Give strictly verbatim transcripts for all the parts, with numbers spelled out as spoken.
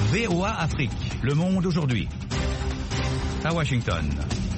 V O A Afrique, Le Monde aujourd'hui. À Washington.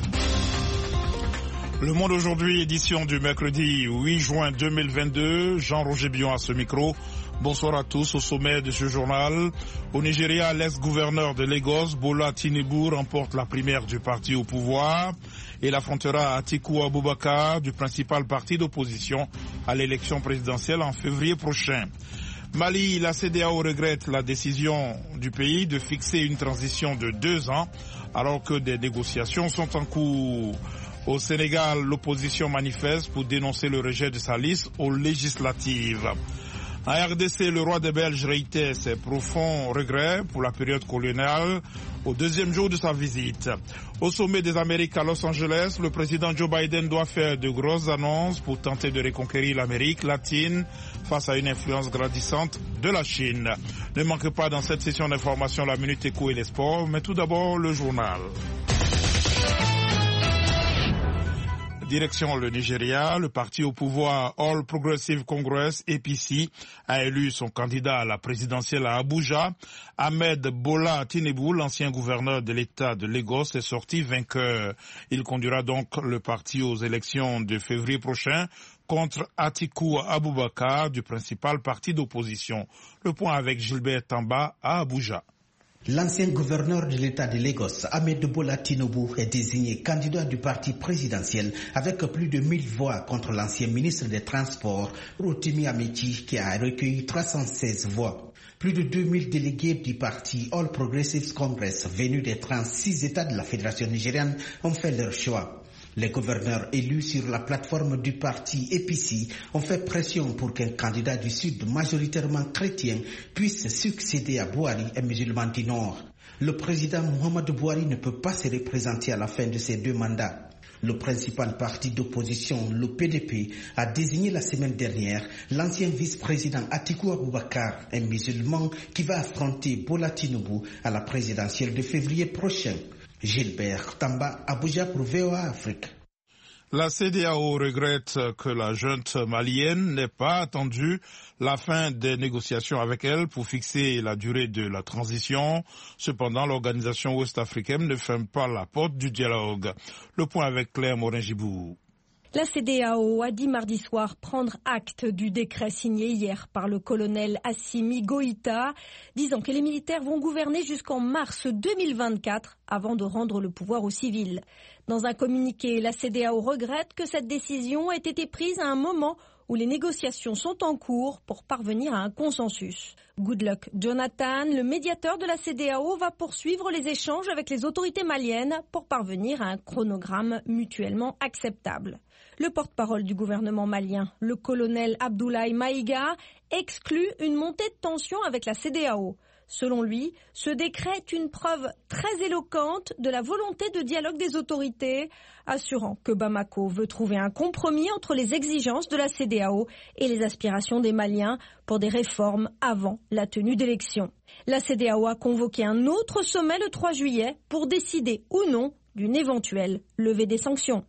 Le Monde aujourd'hui, édition du mercredi huit juin deux mille vingt-deux. Jean-Roger Bion à ce micro. Bonsoir à tous. Au sommet de ce journal, au Nigeria, l'ex-gouverneur de Lagos, Bola Tinubu, remporte la primaire du parti au pouvoir et l'affrontera Atiku Abubakar du principal parti d'opposition à l'élection présidentielle en février prochain. Mali, la C E D E A O regrette la décision du pays de fixer une transition de deux ans alors que des négociations sont en cours. Au Sénégal, l'opposition manifeste pour dénoncer le rejet de sa liste aux législatives. En R D C, le roi des Belges réitère ses profonds regrets pour la période coloniale au deuxième jour de sa visite. Au sommet des Amériques à Los Angeles, le président Joe Biden doit faire de grosses annonces pour tenter de reconquérir l'Amérique latine face à une influence grandissante de la Chine. Ne manquez pas dans cette session d'information la Minute Éco et les sports, mais tout d'abord le journal. Direction le Nigeria, le parti au pouvoir All Progressive Congress, A P C, a élu son candidat à la présidentielle à Abuja. Ahmed Bola Tinubu, l'ancien gouverneur de l'État de Lagos, est sorti vainqueur. Il conduira donc le parti aux élections de février prochain contre Atiku Abubakar du principal parti d'opposition. Le point avec Gilbert Tamba à Abuja. L'ancien gouverneur de l'État de Lagos, Ahmed Bola Tinubu, est désigné candidat du parti présidentiel avec plus de mille voix contre l'ancien ministre des Transports, Rotimi Amechi, qui a recueilli trois cent seize voix. Plus de deux mille délégués du parti All Progressive Congress, venus des trente-six États de la Fédération nigériane, ont fait leur choix. Les gouverneurs élus sur la plateforme du parti A P C ont fait pression pour qu'un candidat du Sud majoritairement chrétien puisse succéder à Buhari, un musulman du Nord. Le président Muhammadu Buhari ne peut pas se représenter à la fin de ses deux mandats. Le principal parti d'opposition, le P D P, a désigné la semaine dernière l'ancien vice-président Atiku Abubakar, un musulman qui va affronter Bola Tinubu à la présidentielle de février prochain. Gilbert Tamba, Abuja pour V O A Afrique. La C E D E A O regrette que la junte malienne n'ait pas attendu la fin des négociations avec elle pour fixer la durée de la transition. Cependant, l'organisation ouest-africaine ne ferme pas la porte du dialogue. Le point avec Claire Morin-Gibou. La C E D E A O a dit mardi soir prendre acte du décret signé hier par le colonel Assimi Goïta, disant que les militaires vont gouverner jusqu'en mars deux mille vingt-quatre avant de rendre le pouvoir aux civils. Dans un communiqué, la C E D E A O regrette que cette décision ait été prise à un moment où les négociations sont en cours pour parvenir à un consensus. Goodluck Jonathan, le médiateur de la C E D E A O, va poursuivre les échanges avec les autorités maliennes pour parvenir à un chronogramme mutuellement acceptable. Le porte-parole du gouvernement malien, le colonel Abdoulaye Maïga, exclut une montée de tension avec la C E D E A O. Selon lui, ce décret est une preuve très éloquente de la volonté de dialogue des autorités, assurant que Bamako veut trouver un compromis entre les exigences de la C E D E A O et les aspirations des Maliens pour des réformes avant la tenue d'élections. La C E D E A O a convoqué un autre sommet le trois juillet pour décider ou non d'une éventuelle levée des sanctions.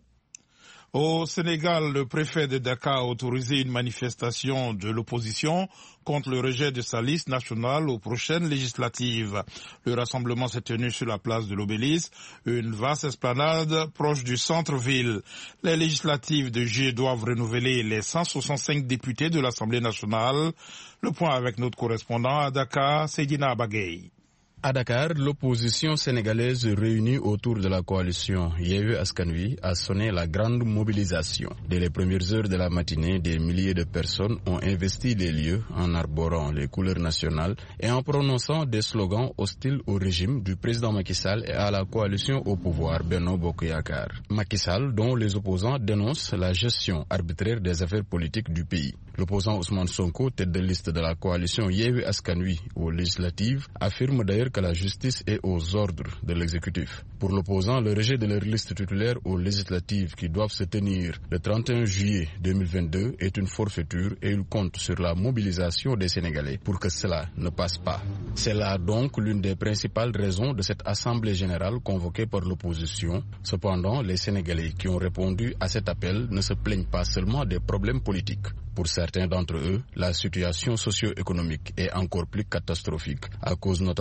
Au Sénégal, le préfet de Dakar a autorisé une manifestation de l'opposition contre le rejet de sa liste nationale aux prochaines législatives. Le rassemblement s'est tenu sur la place de l'Obélisque, une vaste esplanade proche du centre-ville. Les législatives de juillet doivent renouveler les cent soixante-cinq députés de l'Assemblée nationale. Le point avec notre correspondant à Dakar, Seydina Bagay. À Dakar, l'opposition sénégalaise réunie autour de la coalition Yewwi Askan Wi a sonné la grande mobilisation. Dès les premières heures de la matinée, des milliers de personnes ont investi les lieux en arborant les couleurs nationales et en prononçant des slogans hostiles au régime du président Macky Sall et à la coalition au pouvoir Benno Bokk Yakaar. Macky Sall, dont les opposants dénoncent la gestion arbitraire des affaires politiques du pays. L'opposant Ousmane Sonko, tête de liste de la coalition Yewwi Askan Wi aux législatives, affirme d'ailleurs que la justice est aux ordres de l'exécutif. Pour l'opposant, le rejet de leur liste titulaire aux législatives qui doivent se tenir le trente et un juillet deux mille vingt-deux est une forfaiture et il compte sur la mobilisation des Sénégalais pour que cela ne passe pas. C'est là donc l'une des principales raisons de cette assemblée générale convoquée par l'opposition. Cependant, les Sénégalais qui ont répondu à cet appel ne se plaignent pas seulement des problèmes politiques. Pour certains d'entre eux, la situation socio-économique est encore plus catastrophique, à cause notamment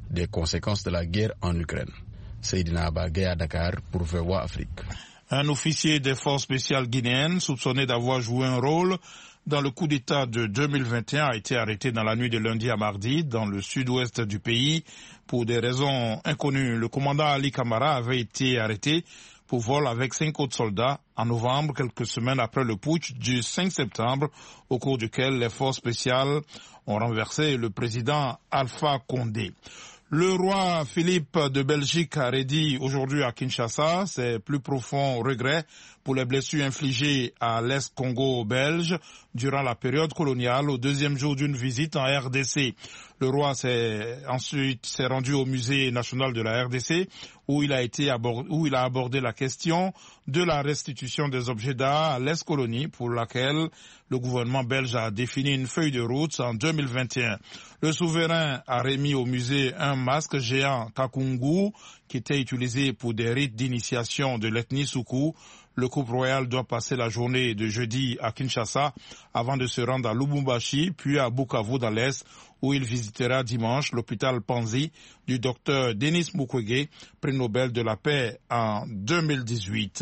des conséquences de la guerre en Ukraine. Seydina Abagé à Dakar pour V O A Afrique. Un officier des forces spéciales guinéennes soupçonné d'avoir joué un rôle dans le coup d'État de deux mille vingt et un a été arrêté dans la nuit de lundi à mardi dans le sud-ouest du pays pour des raisons inconnues. Le commandant Ali Kamara avait été arrêté pour vol avec cinq autres soldats en novembre, quelques semaines après le putsch du cinq septembre, au cours duquel les forces spéciales ont renversé le président Alpha Condé. Le roi Philippe de Belgique a redit aujourd'hui à Kinshasa ses plus profonds regrets pour les blessures infligées à l'Est Congo belge durant la période coloniale au deuxième jour d'une visite en R D C. Le roi s'est ensuite s'est rendu au musée national de la R D C où il a été abordé, où il a abordé la question de la restitution des objets d'art à l'ex-colonie pour laquelle le gouvernement belge a défini une feuille de route en deux mille vingt et un. Le souverain a remis au musée un masque géant Kakungu qui était utilisé pour des rites d'initiation de l'ethnie Soukou. Le couple royal doit passer la journée de jeudi à Kinshasa avant de se rendre à Lubumbashi, puis à Bukavu dans l'Est, où il visitera dimanche l'hôpital Panzi du docteur Denis Mukwege, prix Nobel de la paix en deux mille dix-huit.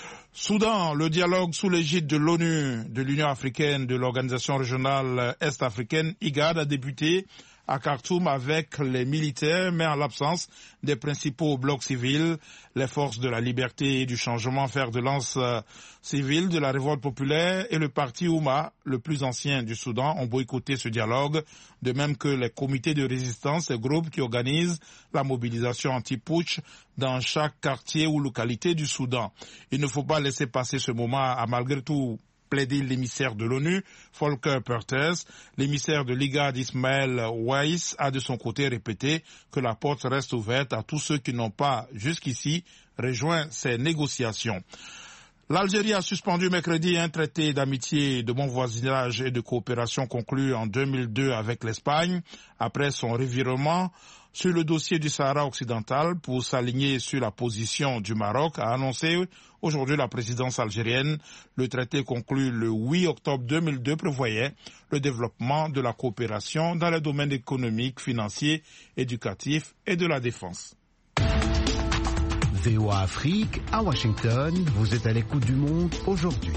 Soudan, le dialogue sous l'égide de l'ONU, de l'Union africaine, de l'Organisation régionale est-africaine, I G A D, a débuté à Khartoum avec les militaires, mais en l'absence des principaux blocs civils. Les forces de la liberté et du changement, fer de lance euh, civile de la révolte populaire et le parti Ouma, le plus ancien du Soudan, ont boycotté ce dialogue, de même que les comités de résistance et groupes qui organisent la mobilisation anti-putsch dans chaque quartier ou localité du Soudan. Il ne faut pas laisser passer ce moment à malgré tout plaidé l'émissaire de l'ONU, Volker Perthes. L'émissaire de l'I G A D, Ismaël Weiss, a de son côté répété que la porte reste ouverte à tous ceux qui n'ont pas, jusqu'ici, rejoint ces négociations. L'Algérie a suspendu mercredi un traité d'amitié, de bon voisinage et de coopération conclu en deux mille deux avec l'Espagne, après son revirement sur le dossier du Sahara occidental pour s'aligner sur la position du Maroc, a annoncé aujourd'hui la présidence algérienne. Le traité conclu le huit octobre deux mille deux prévoyait le développement de la coopération dans les domaines économiques, financiers, éducatifs et de la défense. V O A Afrique, à Washington, vous êtes à l'écoute du monde aujourd'hui.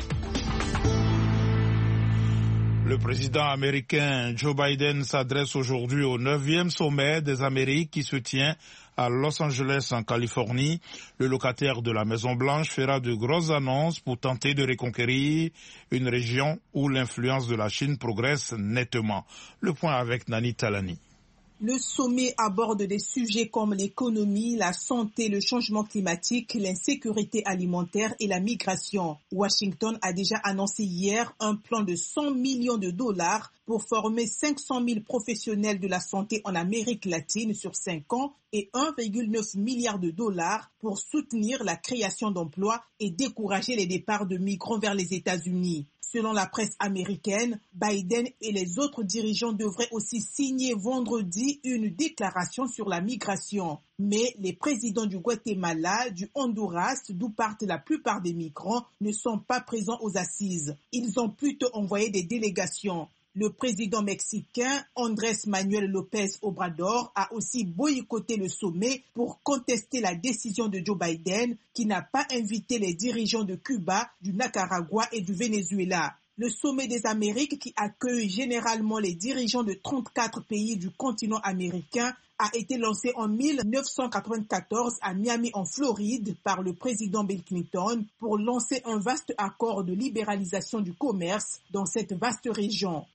Le président américain Joe Biden s'adresse aujourd'hui au neuvième sommet des Amériques qui se tient à Los Angeles en Californie. Le locataire de la Maison-Blanche fera de grosses annonces pour tenter de reconquérir une région où l'influence de la Chine progresse nettement. Le point avec Nani Talani. Le sommet aborde des sujets comme l'économie, la santé, le changement climatique, l'insécurité alimentaire et la migration. Washington a déjà annoncé hier un plan de cent millions de dollars pour former cinq cent mille professionnels de la santé en Amérique latine sur cinq ans et un virgule neuf milliard de dollars pour soutenir la création d'emplois et décourager les départs de migrants vers les États-Unis. Selon la presse américaine, Biden et les autres dirigeants devraient aussi signer vendredi une déclaration sur la migration. Mais les présidents du Guatemala, du Honduras, d'où partent la plupart des migrants, ne sont pas présents aux assises. Ils ont plutôt envoyé des délégations. Le président mexicain Andrés Manuel López Obrador a aussi boycotté le sommet pour contester la décision de Joe Biden qui n'a pas invité les dirigeants de Cuba, du Nicaragua et du Venezuela. Le sommet des Amériques, qui accueille généralement les dirigeants de trente-quatre pays du continent américain, a été lancé en mille neuf cent quatre-vingt-quatorze à Miami en Floride par le président Bill Clinton pour lancer un vaste accord de libéralisation du commerce dans cette vaste région.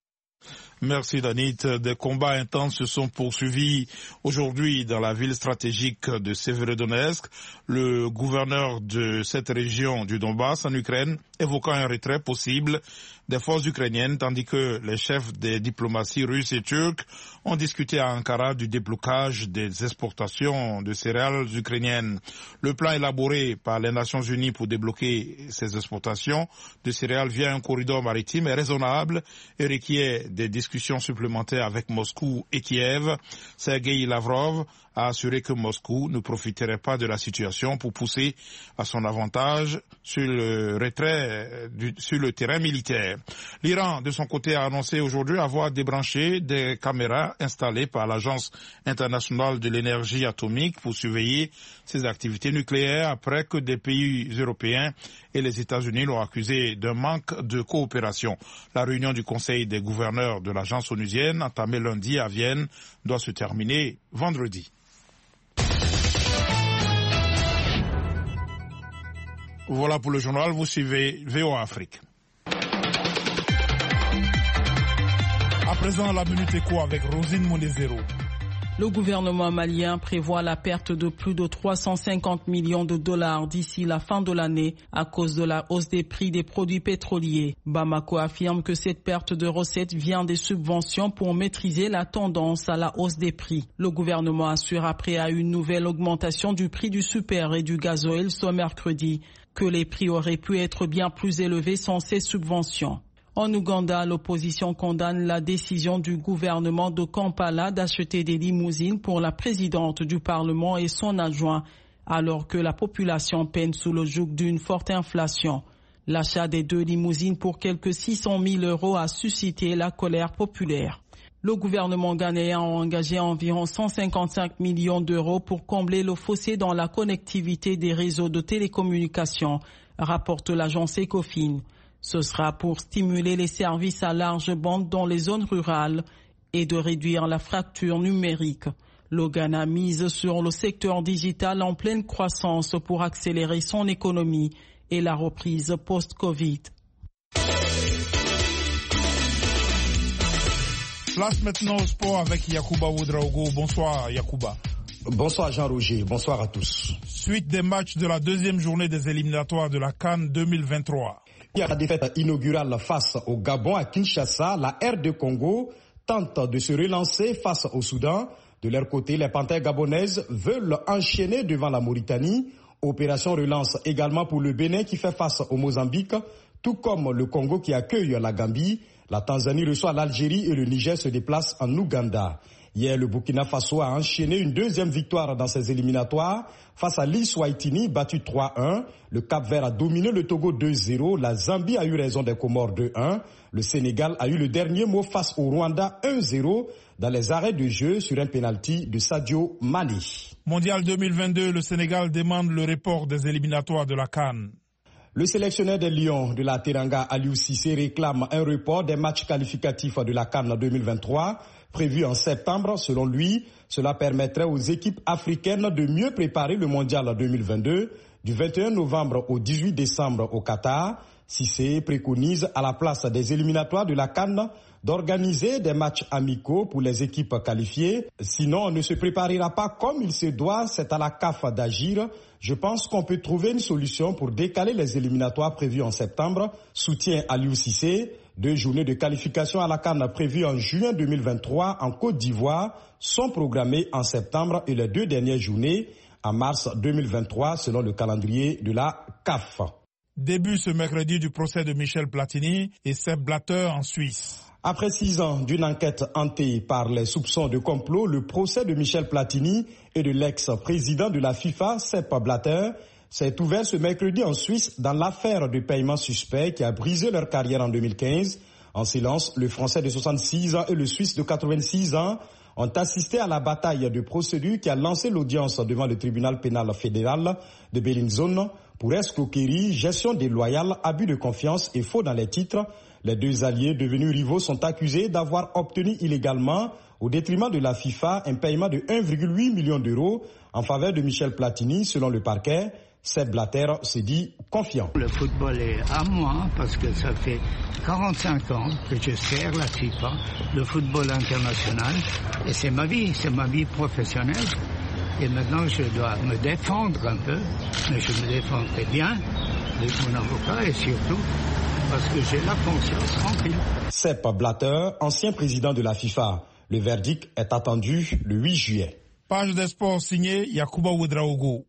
Merci Danit. Des combats intenses se sont poursuivis aujourd'hui dans la ville stratégique de Severodonetsk. Le gouverneur de cette région du Donbass en Ukraine évoquant un retrait possible des forces ukrainiennes, tandis que les chefs des diplomaties russes et turques ont discuté à Ankara du déblocage des exportations de céréales ukrainiennes. Le plan élaboré par les Nations Unies pour débloquer ces exportations de céréales via un corridor maritime est raisonnable et requiert des discussions supplémentaires avec Moscou et Kiev. Sergei Lavrov a assuré que Moscou ne profiterait pas de la situation pour pousser à son avantage sur le retrait du, sur le terrain militaire. L'Iran, de son côté, a annoncé aujourd'hui avoir débranché des caméras nucléaire installé par l'Agence internationale de l'énergie atomique pour surveiller ses activités nucléaires après que des pays européens et les États-Unis l'ont accusé d'un manque de coopération. La réunion du Conseil des gouverneurs de l'agence onusienne, entamée lundi à Vienne, doit se terminer vendredi. Voilà pour le journal, vous suivez V O A Afrique. À présent, la Minute Éco avec Rosine Monezero. Le gouvernement malien prévoit la perte de plus de trois cent cinquante millions de dollars d'ici la fin de l'année à cause de la hausse des prix des produits pétroliers. Bamako affirme que cette perte de recettes vient des subventions pour maîtriser la tendance à la hausse des prix. Le gouvernement assure après à une nouvelle augmentation du prix du super et du gasoil ce mercredi que les prix auraient pu être bien plus élevés sans ces subventions. En Ouganda, l'opposition condamne la décision du gouvernement de Kampala d'acheter des limousines pour la présidente du Parlement et son adjoint, alors que la population peine sous le joug d'une forte inflation. L'achat des deux limousines pour quelques six cent mille euros a suscité la colère populaire. Le gouvernement ghanéen a engagé environ cent cinquante-cinq millions d'euros pour combler le fossé dans la connectivité des réseaux de télécommunications, rapporte l'agence Ecofin. Ce sera pour stimuler les services à large bande dans les zones rurales et de réduire la fracture numérique. Le Ghana mise sur le secteur digital en pleine croissance pour accélérer son économie et la reprise post-Covid. Place maintenant au sport avec Yacouba Ouedraogo. Bonsoir Yacouba. Bonsoir Jean-Roger, bonsoir à tous. Suite des matchs de la deuxième journée des éliminatoires de la CAN deux mille vingt-trois. Il y a la défaite inaugurale face au Gabon à Kinshasa. La R D Congo tente de se relancer face au Soudan. De leur côté, les Panthères gabonaises veulent enchaîner devant la Mauritanie. Opération relance également pour le Bénin qui fait face au Mozambique, tout comme le Congo qui accueille la Gambie. La Tanzanie reçoit l'Algérie et le Niger se déplace en Ouganda. Hier, le Burkina Faso a enchaîné une deuxième victoire dans ses éliminatoires face à l'Eswatini, battu trois un. Le Cap-Vert a dominé le Togo deux zéro. La Zambie a eu raison des Comores deux un. Le Sénégal a eu le dernier mot face au Rwanda un zéro dans les arrêts de jeu sur un pénalty de Sadio Mané. Mondial deux mille vingt-deux, le Sénégal demande le report des éliminatoires de la CAN. Le sélectionneur des Lions de la Teranga, Aliou Cissé, réclame un report des matchs qualificatifs de la CAN deux mille vingt-trois, prévu en septembre. Selon lui, cela permettrait aux équipes africaines de mieux préparer le Mondial deux mille vingt-deux, du vingt et un novembre au dix-huit décembre au Qatar. Cissé préconise à la place des éliminatoires de la CAN d'organiser des matchs amicaux pour les équipes qualifiées. Sinon, on ne se préparera pas comme il se doit. C'est à la C A F d'agir. Je pense qu'on peut trouver une solution pour décaler les éliminatoires prévus en septembre. Soutien Aliou Cissé. Deux journées de qualification à la CAN prévues en juin deux mille vingt-trois en Côte d'Ivoire sont programmées en septembre et les deux dernières journées en mars deux mille vingt-trois selon le calendrier de la C A F. Début ce mercredi du procès de Michel Platini et Sepp Blatter en Suisse. Après six ans d'une enquête hantée par les soupçons de complot, le procès de Michel Platini et de l'ex-président de la FIFA, Sepp Blatter, s'est ouvert ce mercredi en Suisse dans l'affaire de paiement suspect qui a brisé leur carrière en deux mille quinze. En silence, le Français de soixante-six ans et le Suisse de quatre-vingt-six ans ont assisté à la bataille de procédure qui a lancé l'audience devant le tribunal pénal fédéral de Bellinzone pour escroquerie, gestion déloyale, abus de confiance et faux dans les titres. Les deux alliés devenus rivaux sont accusés d'avoir obtenu illégalement, au détriment de la FIFA, un paiement de un virgule huit million d'euros en faveur de Michel Platini, selon le parquet. Sepp Blatter se dit confiant. Le football est à moi parce que ça fait quarante-cinq ans que je sers la FIFA, le football international, et c'est ma vie, c'est ma vie professionnelle. Et maintenant, je dois me défendre un peu, mais je me défends très bien avec mon avocat et surtout parce que j'ai la conscience tranquille. Sepp Blatter, ancien président de la FIFA. Le verdict est attendu le huit juillet. Page des sports signée Yacouba Ouedraogo.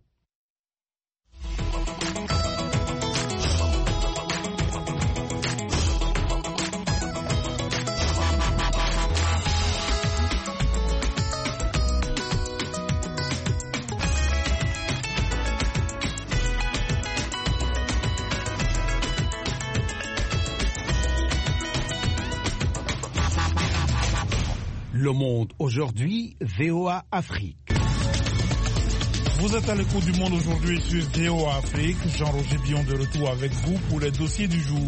Le Monde aujourd'hui, V O A Afrique. Vous êtes à l'écoute du Monde aujourd'hui sur V O A Afrique. Jean-Roger Billon de retour avec vous pour les dossiers du jour.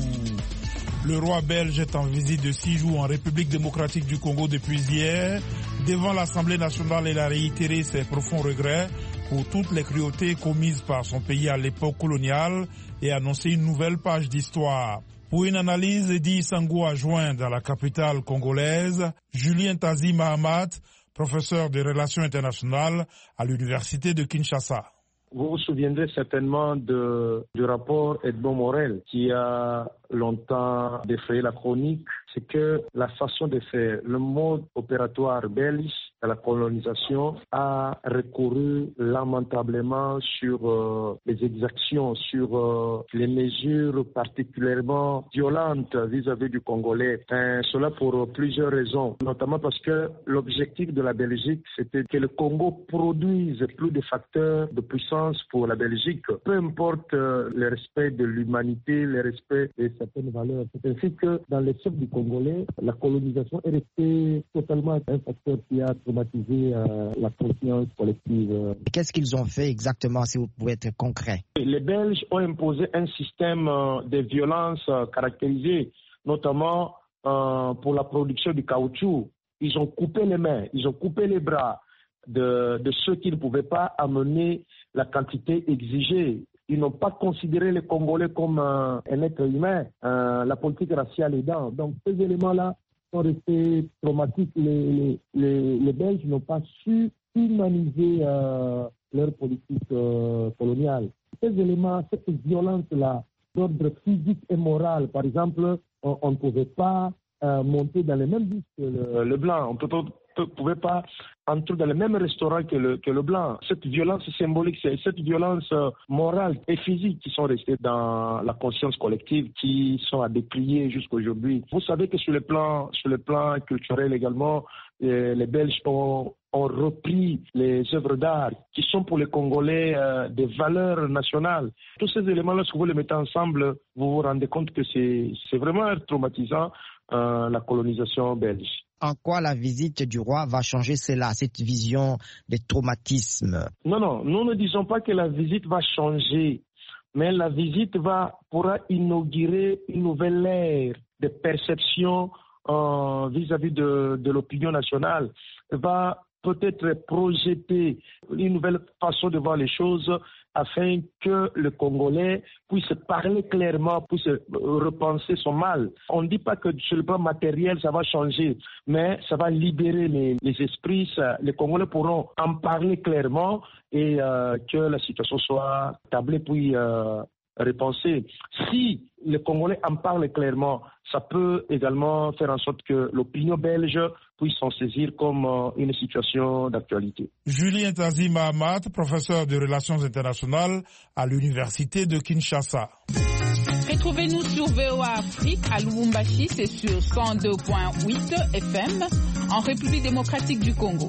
Le roi belge est en visite de six jours en République démocratique du Congo depuis hier. Devant l'Assemblée nationale, il a réitéré ses profonds regrets pour toutes les cruautés commises par son pays à l'époque coloniale et annoncé une nouvelle page d'histoire. Pour une analyse, Eddy Sango a joint dans la capitale congolaise Julien Tazi Mahamat, professeur de relations internationales à l'université de Kinshasa. Vous vous souviendrez certainement de, du rapport Edmond Morel qui a longtemps défrayé la chronique. C'est que la façon de faire, le mode opératoire belge de la colonisation a recouru lamentablement sur euh, les exactions, sur euh, les mesures particulièrement violentes vis-à-vis du Congolais. Et cela pour plusieurs raisons, notamment parce que l'objectif de la Belgique, c'était que le Congo produise plus de facteurs de puissance pour la Belgique, peu importe euh, le respect de l'humanité, le respect de certaines valeurs. C'est ainsi que dans les chefs du Congolais, la colonisation est restée totalement un facteur qui a traumatisé euh, la conscience collective. Qu'est-ce qu'ils ont fait exactement, si vous pouvez être concret? Les Belges ont imposé un système euh, de violence euh, caractérisé, notamment euh, pour la production du caoutchouc. Ils ont coupé les mains, ils ont coupé les bras de, de ceux qui ne pouvaient pas amener la quantité exigée. Ils n'ont pas considéré les Congolais comme euh, un être humain, euh, la politique raciale aidant. Donc ces éléments-là sont restés traumatiques. Les, les, les, les Belges n'ont pas su humaniser euh, leur politique euh, coloniale. Ces éléments, cette violence-là, d'ordre physique et moral, par exemple, on, on ne pouvait pas euh, monter dans les mêmes bus que le, le blanc. On ne pouvait pas entrer dans le même restaurant que le, que le blanc. Cette violence symbolique, c'est cette violence euh, morale et physique qui sont restées dans la conscience collective, qui sont à déplier jusqu'à aujourd'hui. Vous savez que sur le plan, sur le plan culturel également, les, les Belges ont, ont repris les œuvres d'art qui sont pour les Congolais euh, des valeurs nationales. Tous ces éléments-là, si vous les mettez ensemble, vous vous rendez compte que c'est, c'est vraiment traumatisant, euh, la colonisation belge. En quoi la visite du roi va changer cela, cette vision des traumatismes? Non, non, nous ne disons pas que la visite va changer, mais la visite va, pourra inaugurer une nouvelle ère de perception euh, vis-à-vis de, de l'opinion nationale, va peut-être projeter une nouvelle façon de voir les choses afin que le Congolais puisse parler clairement, puisse repenser son mal. On ne dit pas que sur le plan matériel, ça va changer, mais ça va libérer les, les esprits. Ça, les Congolais pourront en parler clairement et euh, que la situation soit tablée puis euh, repensée. Si les Congolais en parlent clairement, ça peut également faire en sorte que l'opinion belge puisse s'en saisir comme euh, une situation d'actualité. Julien Tazi Mahamat, professeur de relations internationales à l'université de Kinshasa. Retrouvez-nous sur V O A Afrique à Lubumbashi, c'est sur cent deux virgule huit F M, en République démocratique du Congo.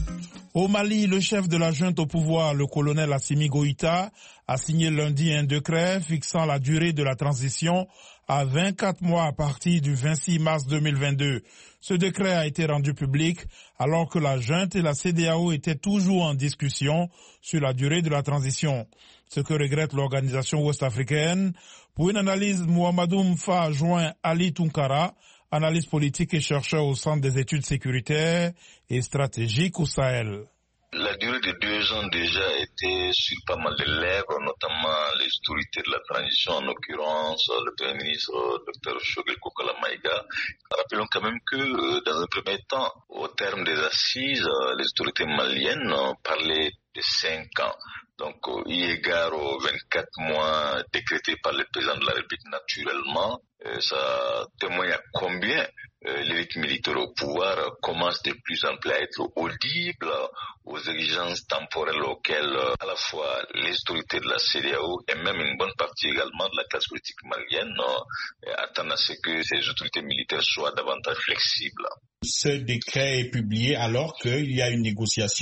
Au Mali, le chef de la junte au pouvoir, le colonel Assimi Goïta, a signé lundi un décret fixant la durée de la transition à vingt-quatre mois à partir du vingt-six mars deux mille vingt-deux. Ce décret a été rendu public alors que la junte et la C D A O étaient toujours en discussion sur la durée de la transition. Ce que regrette l'organisation ouest-africaine. Pour une analyse, Mohamedou Mfa a joint Ali Tunkara, analyste politique et chercheur au Centre des études sécuritaires et stratégiques au Sahel. La durée de deux ans déjà était sur pas mal de lèvres, notamment les autorités de la transition, en l'occurrence le Premier ministre Dr Shogel Kokala Maïga. Rappelons quand même que dans un premier temps, au terme des assises, les autorités maliennes parlaient de cinq ans. Donc, eu égard aux vingt-quatre mois décrétés par le président de la République, naturellement, euh, ça témoigne à combien euh, l'élite militaire au pouvoir commence de plus en plus à être audible aux exigences temporelles auxquelles euh, à la fois les autorités de la C D A O et même une bonne partie également de la classe politique malienne euh, attendent à ce que ces autorités militaires soient davantage flexibles. Ce décret est publié alors qu'il y a une négociation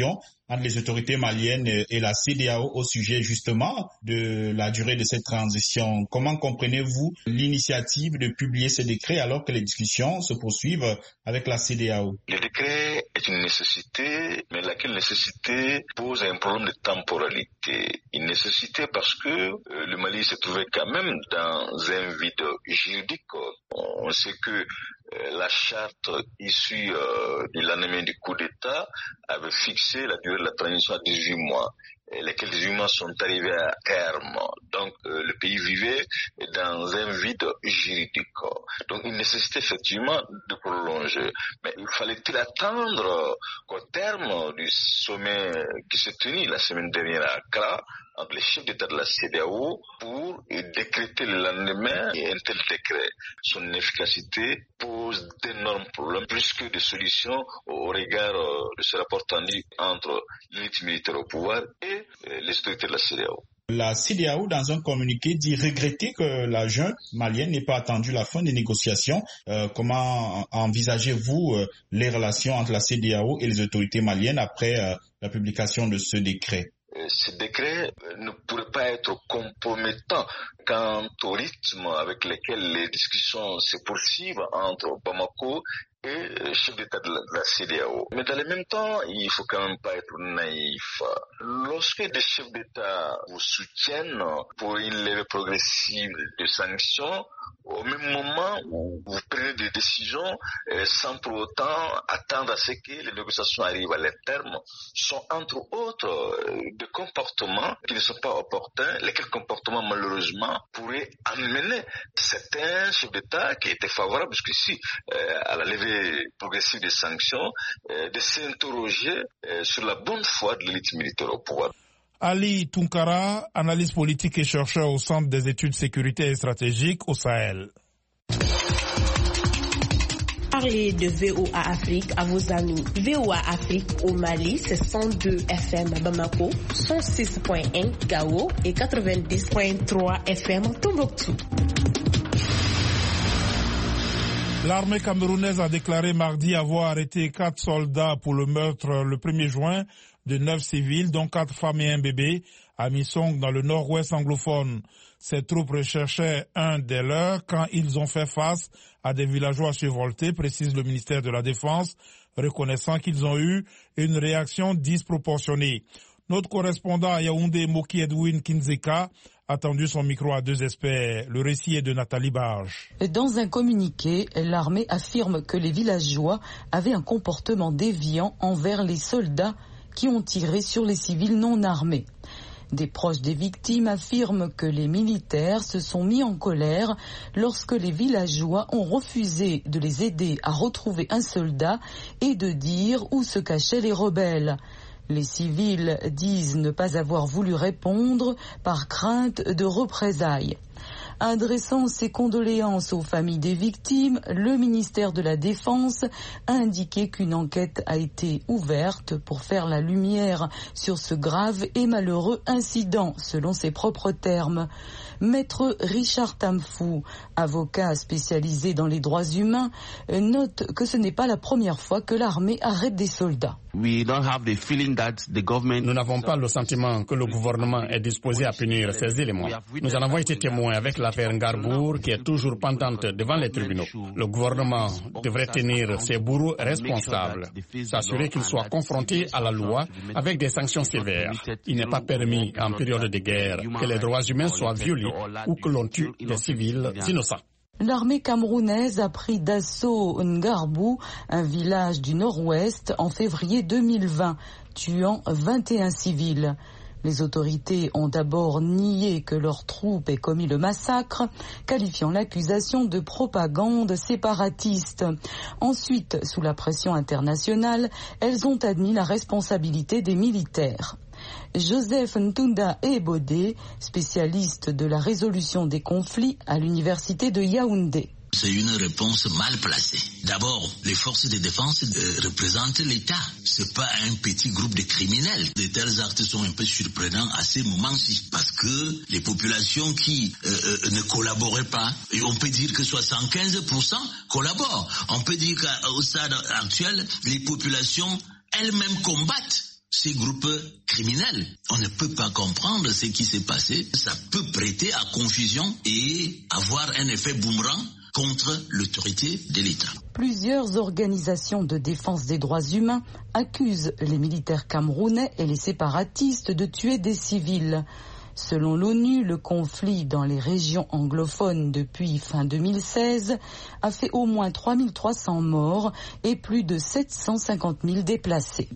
entre les autorités maliennes et la C E D E A O au sujet justement de la durée de cette transition. Comment comprenez-vous l'initiative de publier ce décret alors que les discussions se poursuivent avec la C E D E A O? Le décret est une nécessité, mais laquelle nécessité pose un problème de temporalité. Une nécessité parce que euh, le Mali se trouvait quand même dans un vide juridique. On sait que euh, la charte issue euh, du lendemain du coup d'État avait fixé la durée de la transition à dix-huit mois. Et lesquels dix-huit mois sont arrivés à terme. Donc euh, le pays vivait dans un vide juridique. Donc il nécessitait effectivement de prolonger. Mais il fallait-il attendre qu'au terme du sommet qui s'est tenu la semaine dernière à Accra entre les chefs d'État de la C E D E A O pour décréter le lendemain et un tel décret. Son efficacité pose d'énormes problèmes plus que de solutions au regard de ce rapport tendu entre l'élite militaire au pouvoir et les autorités de la C E D E A O. La C E D E A O, dans un communiqué, dit regretter que la junte malienne n'ait pas attendu la fin des négociations. Euh, comment envisagez-vous euh, les relations entre la C E D E A O et les autorités maliennes après euh, la publication de ce décret? Ce décret ne pourrait pas être compromettant quant au rythme avec lequel les discussions se poursuivent entre Bamako et le chef d'État de la, de la C E D E A O. Mais dans le même temps, il faut quand même pas être naïf. Lorsque des chefs d'État vous soutiennent pour une levée progressive de sanctions, au même moment, vous prenez des décisions euh, sans pour autant attendre à ce que les négociations arrivent à leur terme, sont entre autres euh, des comportements qui ne sont pas opportuns, lesquels comportements malheureusement pourraient amener certains chefs d'État qui étaient favorables jusqu'ici euh, à la levée progressive des sanctions, euh, de s'interroger euh, sur la bonne foi de l'élite militaire au pouvoir. Ali Tunkara, analyste politique et chercheur au Centre des études sécurité et stratégique au Sahel. Parlez de V O A Afrique à vos amis. V O A Afrique au Mali, c'est cent deux F M Bamako, cent six point un Gao et quatre-vingt-dix point trois F M Tombouctou. L'armée camerounaise a déclaré mardi avoir arrêté quatre soldats pour le meurtre le premier juin de neuf civils, dont quatre femmes et un bébé, à Missong, dans le nord-ouest anglophone. Ces troupes recherchaient un des leurs quand ils ont fait face à des villageois survoltés, précise le ministère de la Défense, reconnaissant qu'ils ont eu une réaction disproportionnée. Notre correspondant à Yaoundé, Moki Edwin Kinzeka, a tendu son micro à deux experts. Le récit est de Nathalie Barge. Dans un communiqué, l'armée affirme que les villageois avaient un comportement déviant envers les soldats qui ont tiré sur les civils non armés. Des proches des victimes affirment que les militaires se sont mis en colère lorsque les villageois ont refusé de les aider à retrouver un soldat et de dire où se cachaient les rebelles. Les civils disent ne pas avoir voulu répondre par crainte de représailles. Adressant ses condoléances aux familles des victimes, le ministère de la Défense a indiqué qu'une enquête a été ouverte pour faire la lumière sur ce grave et malheureux incident, selon ses propres termes. Maître Richard Tamfou, avocat spécialisé dans les droits humains, note que ce n'est pas la première fois que l'armée arrête des soldats. Nous n'avons pas le sentiment que le gouvernement est disposé à punir ces éléments. Nous en avons été témoins avec l'affaire Ngarbour qui est toujours pendante devant les tribunaux. Le gouvernement devrait tenir ses bourreaux responsables, s'assurer qu'ils soient confrontés à la loi avec des sanctions sévères. Il n'est pas permis en période de guerre que les droits humains soient violés ou que l'on tue des civils innocents. L'armée camerounaise a pris d'assaut Ngarbou, un village du nord-ouest, en février deux mille vingt, tuant vingt et un civils. Les autorités ont d'abord nié que leurs troupes aient commis le massacre, qualifiant l'accusation de propagande séparatiste. Ensuite, sous la pression internationale, elles ont admis la responsabilité des militaires. Joseph Ntunda Ebode, spécialiste de la résolution des conflits à l'université de Yaoundé. C'est une réponse mal placée. D'abord, les forces de défense euh, représentent l'État. C'est pas un petit groupe de criminels. De tels actes sont un peu surprenants à ces moments-ci parce que les populations qui euh, euh, ne collaboraient pas, et on peut dire que soixante-quinze pour cent collaborent. On peut dire qu'au stade actuel, les populations elles-mêmes combattent ces groupes criminels. On ne peut pas comprendre ce qui s'est passé. Ça peut prêter à confusion et avoir un effet boomerang contre l'autorité de l'État. Plusieurs organisations de défense des droits humains accusent les militaires camerounais et les séparatistes de tuer des civils. Selon l'ONU, le conflit dans les régions anglophones depuis fin deux mille seize a fait au moins trois mille trois cents morts et plus de sept cent cinquante mille déplacés.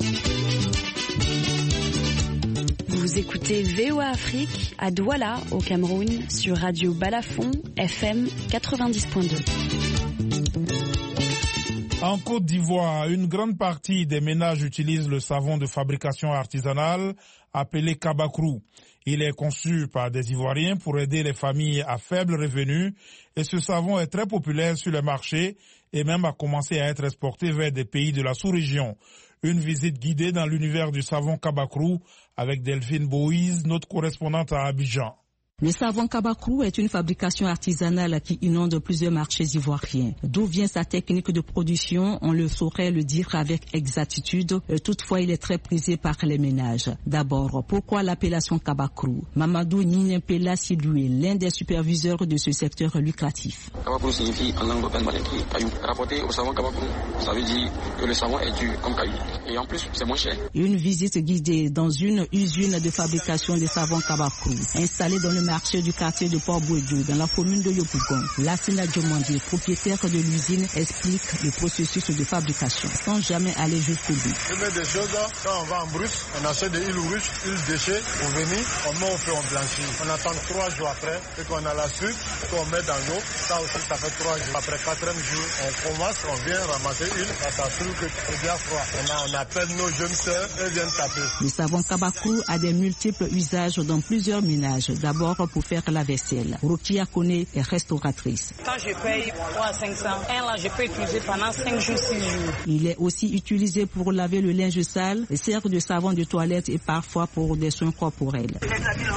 Vous écoutez V O A Afrique à Douala, au Cameroun, sur Radio Balafon, F M quatre-vingt-dix point deux. En Côte d'Ivoire, une grande partie des ménages utilisent le savon de fabrication artisanale appelé Kabakrou. Il est conçu par des Ivoiriens pour aider les familles à faible revenu et ce savon est très populaire sur le marché et même a commencé à être exporté vers des pays de la sous-région. Une visite guidée dans l'univers du savon Kabakrou avec Delphine Boïse, notre correspondante à Abidjan. Le savon Kabakrou est une fabrication artisanale qui inonde plusieurs marchés ivoiriens. D'où vient sa technique de production, on le saurait le dire avec exactitude. Toutefois, il est très prisé par les ménages. D'abord, pourquoi l'appellation Kabakrou? Mamadou Ninyempela Sidoué, l'un des superviseurs de ce secteur lucratif. Kabakrou signifie en langue malinki caillou. Rapporté au savon Kabakrou, ça veut dire que le savon est dur comme caillou. Et en plus, c'est moins cher. Une visite guidée dans une usine de fabrication de savon Kabakrou, installée dans le marché du quartier de Port-Bouédou, dans la commune de Yopougon. Lassina Diomandé, propriétaire de l'usine, explique le processus de fabrication sans jamais aller jusqu'au bout. On met des choses, quand on va en brousse, on achète des huiles rouges, huiles déchets, on venit, on met au feu, on blanchit. On attend trois jours après, et qu'on a la sucre, qu'on met dans l'eau, ça aussi ça fait trois jours. Après quatrième jour, on commence, on vient ramasser l'huile, ça s'assure que c'est bien froid. On, a, on appelle nos jeunes sœurs, elles viennent taper. Le savon Kabakrou a des multiples usages dans plusieurs ménages. D'abord pour faire la vaisselle. Rokia Kone est restauratrice. Quand je paye trois à cinq cents, un là je peux utiliser pendant cinq jours, six jours. Il est aussi utilisé pour laver le linge sale, sert de savon de toilette et parfois pour des soins corporels. J'ai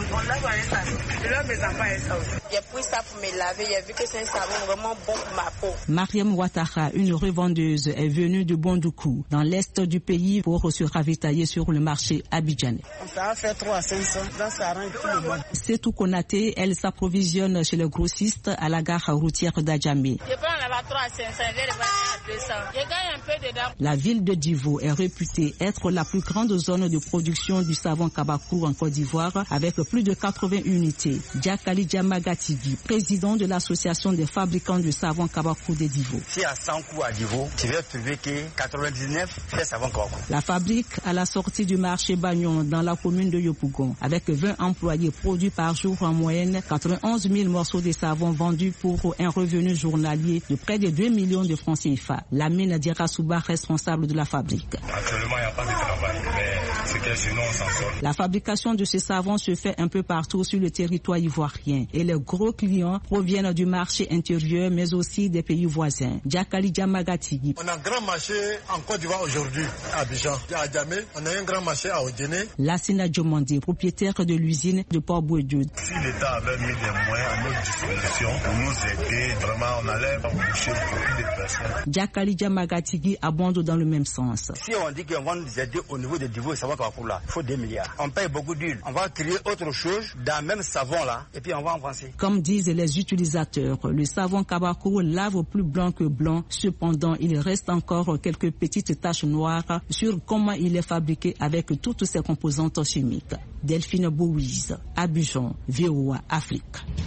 pris ça pour me laver, j'ai vu que c'est un savon vraiment bon pour ma peau. Mariam Ouattara, une revendeuse, est venue de Bondoukou, dans l'est du pays, pour se ravitailler sur le marché abidjanais. Ça va faire trois à cinq cents, donc ça rend tout le monde. C'est tout Konaté, elle s'approvisionne chez le grossiste à la gare routière d'Adjamé. Je prends là-bas trois à cinq cents, je vais le vendre à deux cents. Je gagne un peu dedans. La ville de Divo est réputée être la plus grande zone de production du savon Kabakrou en Côte d'Ivoire, avec plus de quatre-vingts unités. Diakali Diamagatigi, président de l'association des fabricants de savon Kabakrou de Divo. Si à cent coups à Divo, tu vas trouver que quatre-vingt-dix-neuf fait savon Kabakrou. La fabrique à la sortie du marché Bagnon dans la commune de Yopougon, avec vingt employés produits par jour en moyenne, quatre-vingt-onze mille morceaux de savon vendus pour un revenu journalier de près de deux millions de francs C F A. Lamine Dirasouba, responsable de la fabrique. Actuellement, il n'y a pas de travail, mais c'est que sinon on s'en sort. La fabrication de ce savon se fait un peu partout sur le territoire ivoirien et les gros clients proviennent du marché intérieur mais aussi des pays voisins. Diakali Diamagatigi. On a un grand marché en Côte d'Ivoire aujourd'hui à Abidjan. À Djamé, on a un grand marché à Odjene. Lassina Diomandé, propriétaire de l'usine de Port-Bouédou. Si l'État avait mis des moyens à notre disposition pour nous aider, vraiment on allait embaucher beaucoup de personnes. Diakali Diamagatigi abonde dans le même sens. Si on dit qu'on va nous aider au niveau des Divo et savon Kabakrou là, il faut des milliards. On paye beaucoup d'huile. On va créer autre chose dans le même savon là et puis on va avancer. Comme disent les utilisateurs, le savon Kabakrou lave plus blanc que blanc. Cependant, il reste encore quelques petites taches noires sur comment il est fabriqué avec toutes ses composantes chimiques. Delphine Bouise, Abidjan, V O A Afrique.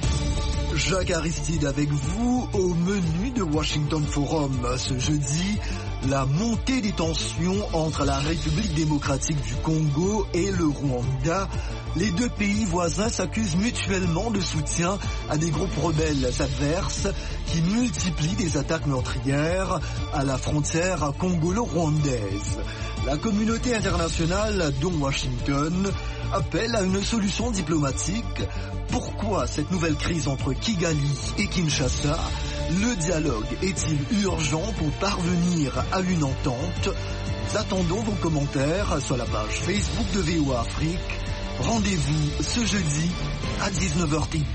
Jacques Aristide avec vous au menu de Washington Forum ce jeudi. La montée des tensions entre la République démocratique du Congo et le Rwanda. Les deux pays voisins s'accusent mutuellement de soutien à des groupes rebelles adverses qui multiplient des attaques meurtrières à la frontière congolo-rwandaise. La communauté internationale, dont Washington, appelle à une solution diplomatique. Pourquoi cette nouvelle crise entre Kigali et Kinshasa? Le dialogue est-il urgent pour parvenir à une entente? Nous attendons vos commentaires sur la page Facebook de V O A Afrique. Rendez-vous ce jeudi à dix-neuf heures trente.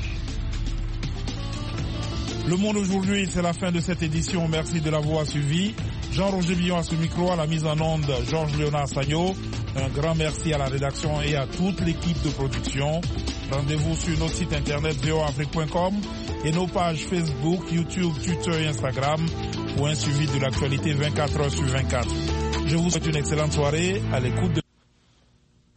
Le Monde aujourd'hui, c'est la fin de cette édition. Merci de l'avoir suivi. Jean-Roger Billon à ce micro, à la mise en onde, Georges Léonard Sagno. Un grand merci à la rédaction et à toute l'équipe de production. Rendez-vous sur notre site internet v o a afrique point com et nos pages Facebook, YouTube, Twitter et Instagram pour un suivi de l'actualité vingt-quatre heures sur vingt-quatre. Je vous souhaite une excellente soirée à l'écoute de